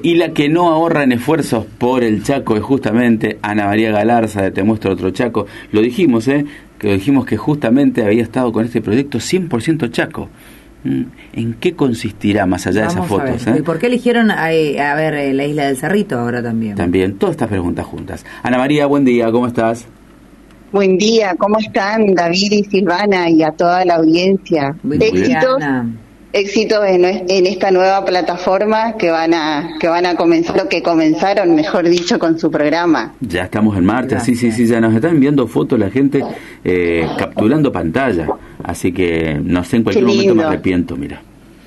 Y la que no ahorra en esfuerzos por el Chaco es justamente Ana María Galarza de Te Muestro Otro Chaco. Lo dijimos, que dijimos que justamente había estado con este proyecto 100% Chaco. ¿En qué consistirá más allá de esas fotos? ¿Y por qué eligieron a ver la Isla del Cerrito ahora también? También, todas estas preguntas juntas. Ana María, buen día, ¿cómo estás? Buen día, ¿cómo están David y Silvana y a toda la audiencia? Éxitos en esta nueva plataforma que van a comenzar, o que comenzaron, mejor dicho, con su programa. Ya estamos en marcha, sí, ya nos están enviando fotos la gente capturando pantalla, así que no sé, en cualquier momento me arrepiento, mira.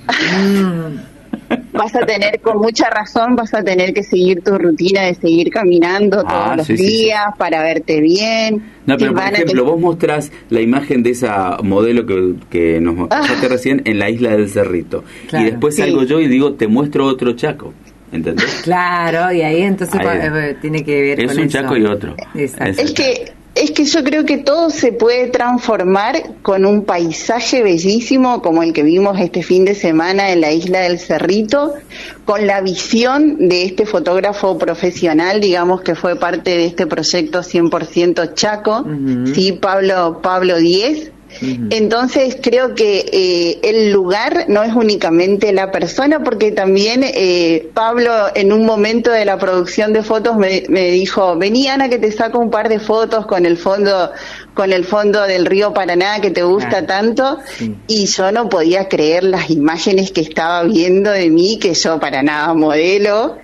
Vas a tener, con mucha razón, vas a tener que seguir tu rutina de seguir caminando todos los días para verte bien. No, pero por ejemplo, vos mostrás la imagen de esa modelo que nos mostraste recién en la Isla del Cerrito. Claro. Y después salgo yo y digo, te muestro otro Chaco. ¿Entendés? Claro, y ahí entonces tiene que ver con eso. Es un Chaco y otro. Exacto. Es que yo creo que todo se puede transformar con un paisaje bellísimo como el que vimos este fin de semana en la Isla del Cerrito, con la visión de este fotógrafo profesional, digamos, que fue parte de este proyecto 100% Chaco, sí, Pablo Díez. Entonces creo que el lugar no es únicamente la persona, porque también Pablo en un momento de la producción de fotos me dijo, vení Ana que te saco un par de fotos con el fondo del río Paraná que te gusta tanto, y yo no podía creer las imágenes que estaba viendo de mí, que yo para nada modelo,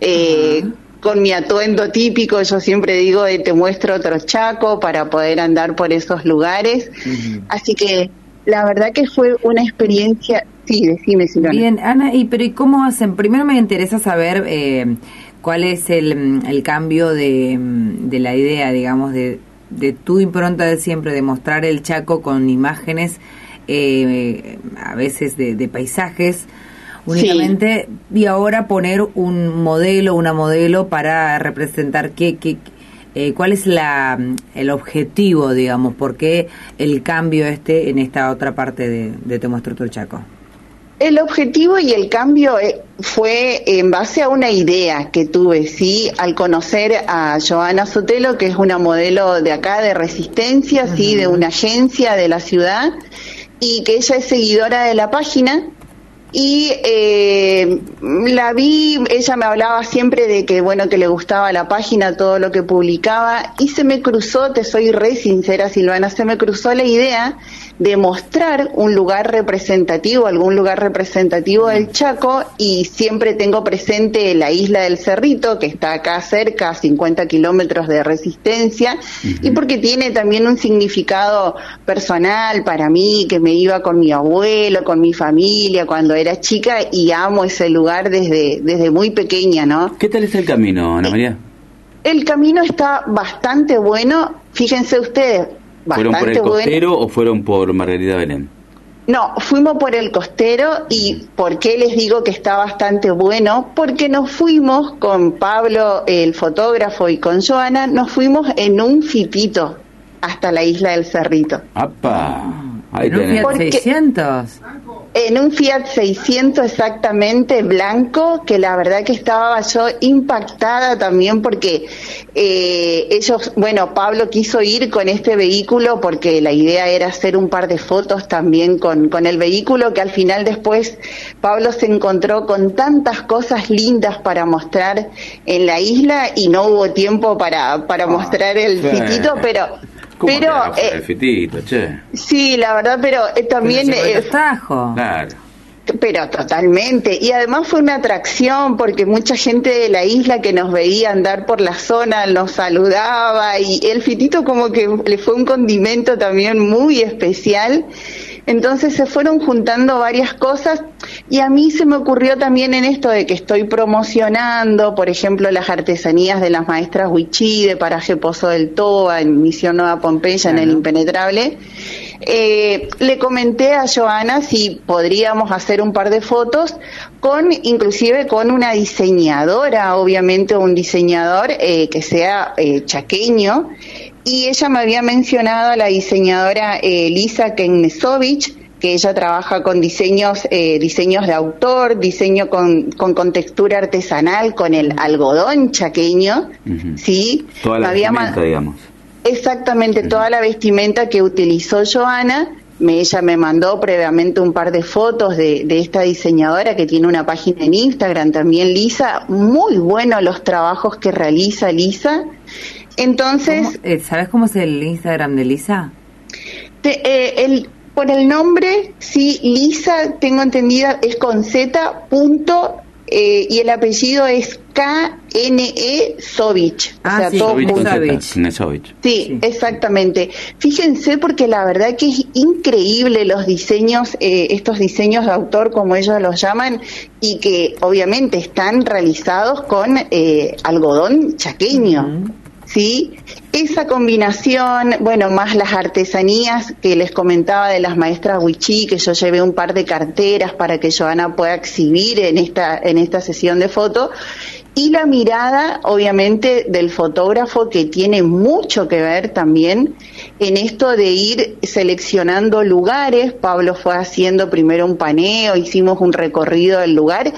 con mi atuendo típico, yo siempre digo, Te Muestro Otro Chaco, para poder andar por esos lugares. Así que la verdad que fue una experiencia. Sí, decime, Silvana. Bien, Ana, ¿y cómo hacen? Primero me interesa saber cuál es el cambio de la idea, digamos, de tu impronta de siempre, de mostrar el Chaco con imágenes, a veces de paisajes, únicamente, y ahora poner una modelo para representar cuál es el objetivo, digamos, por qué el cambio en esta otra parte de Te Muestro Otro Chaco. El objetivo y el cambio fue en base a una idea que tuve, sí, al conocer a Joana Sotelo, que es una modelo de acá de Resistencia, sí, de una agencia de la ciudad, y que ella es seguidora de la página. Y la vi, ella me hablaba siempre de que que le gustaba la página, todo lo que publicaba, y se me cruzó, te soy re sincera, Silvana, se me cruzó la idea de mostrar un lugar representativo, algún lugar representativo del Chaco, y siempre tengo presente la Isla del Cerrito, que está acá cerca, a 50 kilómetros de Resistencia, y porque tiene también un significado personal para mí, que me iba con mi abuelo, con mi familia, cuando era chica, y amo ese lugar desde muy pequeña, ¿no? ¿Qué tal está el camino, Ana María? El camino está bastante bueno, fíjense ustedes, ¿Fueron por el costero o fueron por Margarita Belén? No, fuimos por el costero. ¿Y por qué les digo que está bastante bueno? Porque nos fuimos con Pablo, el fotógrafo, y con Joana, nos fuimos en un fitito hasta la Isla del Cerrito. ¡Apa! ¿En un Fiat 600? En un Fiat 600 exactamente, blanco, que la verdad que estaba yo impactada también porque Pablo quiso ir con este vehículo porque la idea era hacer un par de fotos también con el vehículo, que al final después Pablo se encontró con tantas cosas lindas para mostrar en la isla y no hubo tiempo para mostrar el fitito, el fitito, che. Sí, la verdad, pero también Tajo. Claro. Pero totalmente, y además fue una atracción porque mucha gente de la isla que nos veía andar por la zona nos saludaba, y el fitito como que le fue un condimento también muy especial. Entonces se fueron juntando varias cosas, y a mí se me ocurrió también en esto de que estoy promocionando, por ejemplo, las artesanías de las maestras Huichí de Paraje Pozo del Toba en Misión Nueva Pompeya, en el Impenetrable. Le comenté a Joana si podríamos hacer un par de fotos inclusive con una diseñadora, obviamente un diseñador que sea chaqueño, y ella me había mencionado a la diseñadora Lisa Knezovic, que ella trabaja con diseños de autor, diseño con textura artesanal, con el algodón chaqueño, ¿sí? Toda la vestimenta, digamos. Exactamente, toda la vestimenta que utilizó Joana. Ella me mandó previamente un par de fotos de esta diseñadora que tiene una página en Instagram también, Lisa. Muy buenos los trabajos que realiza Lisa. Entonces, ¿sabes cómo es el Instagram de Lisa? Por el nombre, sí, Lisa, tengo entendida, es con Z. Y el apellido es K-N-E Sovich. O sea, sí, todo Sovich. Sí, exactamente. Fíjense, porque la verdad que es increíble los diseños, estos diseños de autor, como ellos los llaman, y que obviamente están realizados con algodón chaqueño. ¿Sí? Esa combinación, bueno, más las artesanías que les comentaba de las maestras Wichí, que yo llevé un par de carteras para que Joana pueda exhibir en esta sesión de fotos, y la mirada, obviamente, del fotógrafo, que tiene mucho que ver también en esto de ir seleccionando lugares. Pablo fue haciendo primero un paneo, hicimos un recorrido del lugar,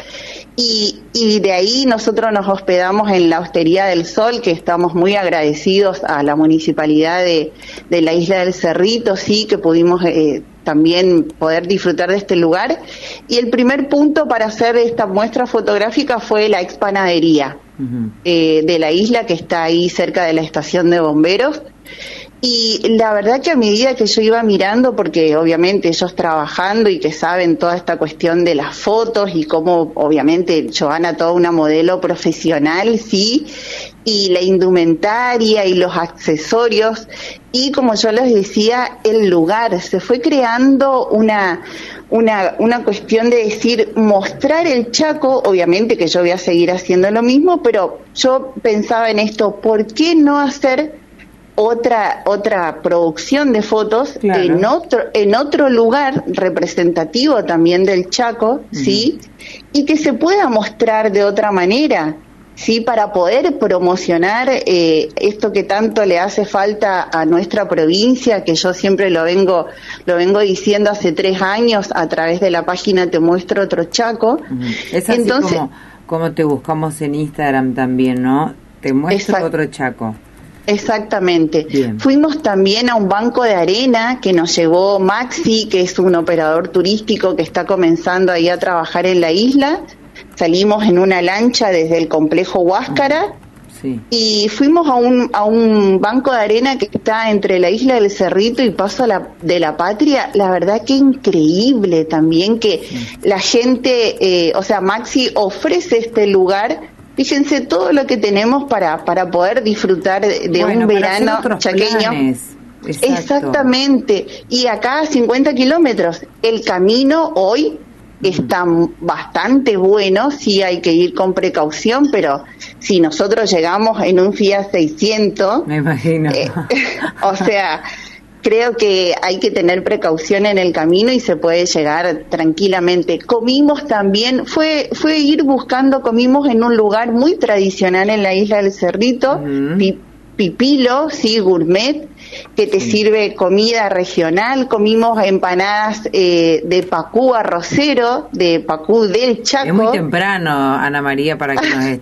y de ahí nosotros nos hospedamos en la Hostería del Sol, que estamos muy agradecidos a la municipalidad de la isla del Cerrito, sí, que pudimos también poder disfrutar de este lugar. Y el primer punto para hacer esta muestra fotográfica fue la expanadería de la isla, que está ahí cerca de la estación de bomberos. Y la verdad que a medida que yo iba mirando, porque obviamente ellos trabajando y que saben toda esta cuestión de las fotos y cómo obviamente Joana, toda una modelo profesional, sí, y la indumentaria y los accesorios, y como yo les decía, el lugar, se fue creando una cuestión de decir, mostrar el Chaco. Obviamente que yo voy a seguir haciendo lo mismo, pero yo pensaba en esto, ¿por qué no hacer otra producción de fotos, claro, en otro lugar representativo también del Chaco, sí, y que se pueda mostrar de otra manera, sí, para poder promocionar esto que tanto le hace falta a nuestra provincia, que yo siempre lo vengo diciendo hace 3 años a través de la página Te Muestro Otro Chaco. Es así. Entonces, como te buscamos en Instagram también, ¿no? Te Muestro Otro Chaco. Exactamente. Bien. Fuimos también a un banco de arena que nos llevó Maxi, que es un operador turístico que está comenzando ahí a trabajar en la isla. Salimos en una lancha desde el complejo Huáscara, sí, y fuimos a un banco de arena que está entre la isla del Cerrito y Paso de la Patria. La verdad que increíble también que la gente, o sea, Maxi ofrece este lugar. Fíjense todo lo que tenemos para poder disfrutar de un verano chaqueño. Exactamente. Y acá a 50 kilómetros. El camino hoy está bastante bueno, sí hay que ir con precaución, pero si nosotros llegamos en un Fiat 600... Me imagino. O sea, creo que hay que tener precaución en el camino y se puede llegar tranquilamente. Comimos también, fue ir buscando, comimos en un lugar muy tradicional en la isla del Cerrito, Pipilo, sí, gourmet, que te sirve comida regional. Comimos empanadas de pacú arrocero, de pacú del Chaco. Es muy temprano, Ana María, para que nos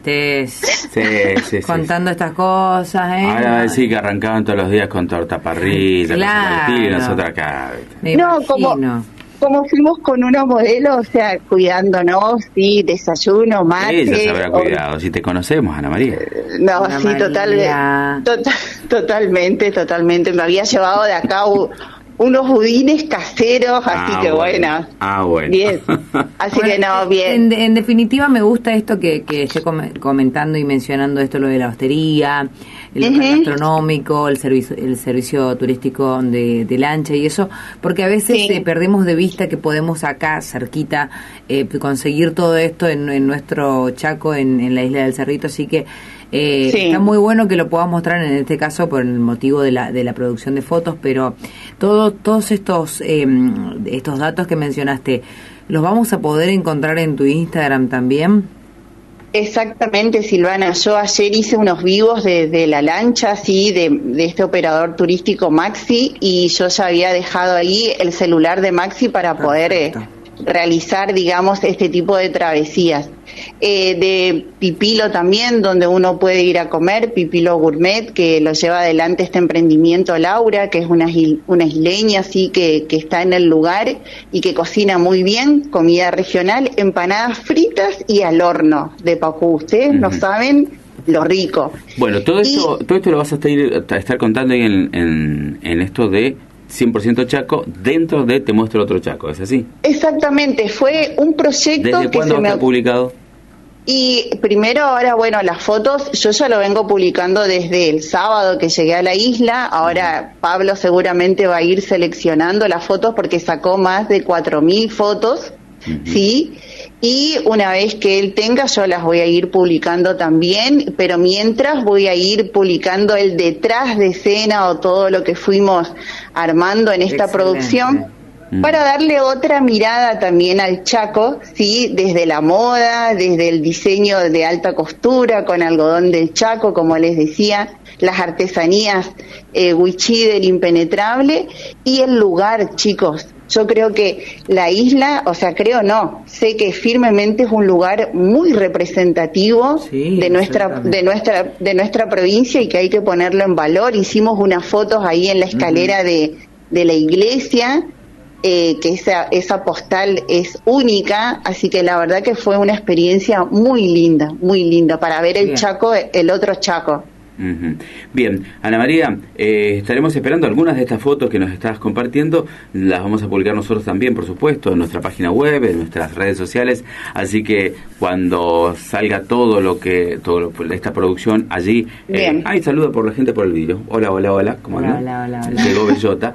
estés contando estas cosas, ¿eh? Ahora va a decir que arrancaban todos los días con torta parrilla, claro, y nosotros acá. Como fuimos con una modelo, o sea, cuidándonos, sí, desayuno, mate. Ella se habrá cuidado, si te conocemos, Ana María. No, Ana sí, María. Totalmente. Me había llevado de acá unos budines caseros, así que bueno. Bueno. Bien. Así que no, bien. En definitiva, me gusta esto que esté comentando y mencionando esto, lo de la hostería, el lugar gastronómico, el servicio turístico de lancha y eso, porque a veces perdemos de vista que podemos acá, cerquita, conseguir todo esto en nuestro Chaco, en la isla del Cerrito, así que está muy bueno que lo puedas mostrar en este caso por el motivo de la producción de fotos, pero todos estos datos que mencionaste, ¿los vamos a poder encontrar en tu Instagram también? Exactamente, Silvana. Yo ayer hice unos vivos de la lancha, sí, de este operador turístico Maxi, y yo ya había dejado ahí el celular de Maxi para poder realizar, digamos, este tipo de travesías. De Pipilo también, donde uno puede ir a comer, Pipilo Gourmet, que lo lleva adelante este emprendimiento Laura, que es una isleña así que está en el lugar y que cocina muy bien, comida regional, empanadas fritas y al horno de Pacú. Ustedes no saben lo rico. Bueno, todo esto lo vas a estar contando ahí en esto de 100% Chaco, dentro de Te Muestro Otro Chaco, ¿es así? Exactamente, fue un proyecto ¿Desde que cuándo está publicado? Y primero ahora, bueno, las fotos, yo ya lo vengo publicando desde el sábado que llegué a la isla. Ahora Pablo seguramente va a ir seleccionando las fotos porque sacó más de 4.000 fotos, ¿sí? Y una vez que él tenga, yo las voy a ir publicando también, pero mientras voy a ir publicando el detrás de escena o todo lo que fuimos armando en esta producción, para darle otra mirada también al Chaco, sí, desde la moda, desde el diseño de alta costura con algodón del Chaco, como les decía, las artesanías Huichí del Impenetrable y el lugar, chicos. Yo creo que la isla, o sea, creo no, sé que firmemente es un lugar muy representativo de nuestra provincia y que hay que ponerlo en valor. Hicimos unas fotos ahí en la escalera de la iglesia, que esa postal es única, así que la verdad que fue una experiencia muy linda para ver el Chaco, el otro Chaco. Bien, Ana María, estaremos esperando algunas de estas fotos que nos estás compartiendo, las vamos a publicar nosotros también, por supuesto, en nuestra página web, en nuestras redes sociales, así que cuando salga toda esta producción allí, saludo por la gente por el vídeo. Hola, ¿cómo andan? Hola. Llegó Bellota.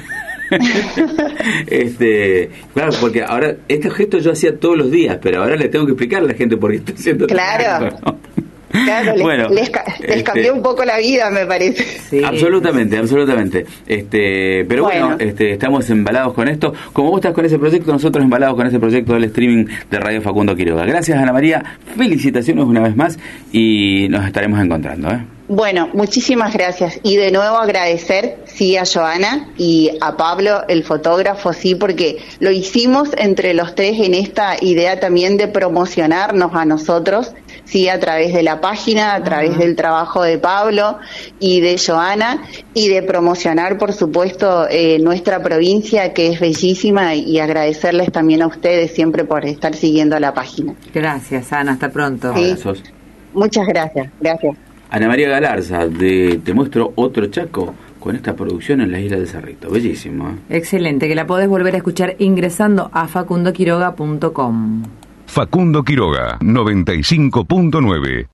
Claro, porque ahora este gesto yo hacía todos los días, pero ahora le tengo que explicar a la gente por qué estoy haciendo Claro, bueno, les cambió un poco la vida, me parece. Sí. Absolutamente. Pero bueno, estamos embalados con esto. Como vos estás con ese proyecto, nosotros embalados con ese proyecto del streaming de Radio Facundo Quiroga. Gracias, Ana María. Felicitaciones una vez más y nos estaremos encontrando. Bueno, muchísimas gracias. Y de nuevo agradecer, sí, a Joana y a Pablo, el fotógrafo, sí, porque lo hicimos entre los tres en esta idea también de promocionarnos a nosotros, sí, a través de la página, a través del trabajo de Pablo y de Joana, y de promocionar, por supuesto, nuestra provincia, que es bellísima, y agradecerles también a ustedes siempre por estar siguiendo la página. Gracias, Ana, hasta pronto. Sí. Muchas gracias. Ana María Galarza, de Te Muestro Otro Chaco, con esta producción en la isla del Cerrito. Bellísimo. Excelente, que la podés volver a escuchar ingresando a facundoquiroga.com. Facundo Quiroga, 95.9.